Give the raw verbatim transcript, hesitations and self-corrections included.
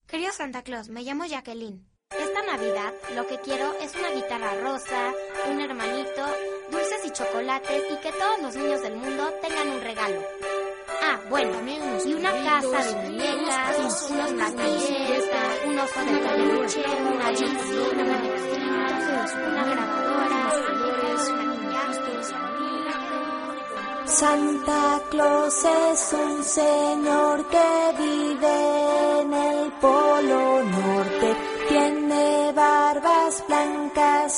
Querido Santa Claus, me llamo Jacqueline. Esta Navidad lo que quiero es una guitarra rosa, un hermanito, dulces y chocolates y que todos los niños del mundo tengan un regalo. Ah, bueno, y una casa de muñecas, unos platillos, un oso de peluche, una bici, una manecita, una grabadora, Santa Claus es un señor que vive en el Polo Norte, tiene barbas blancas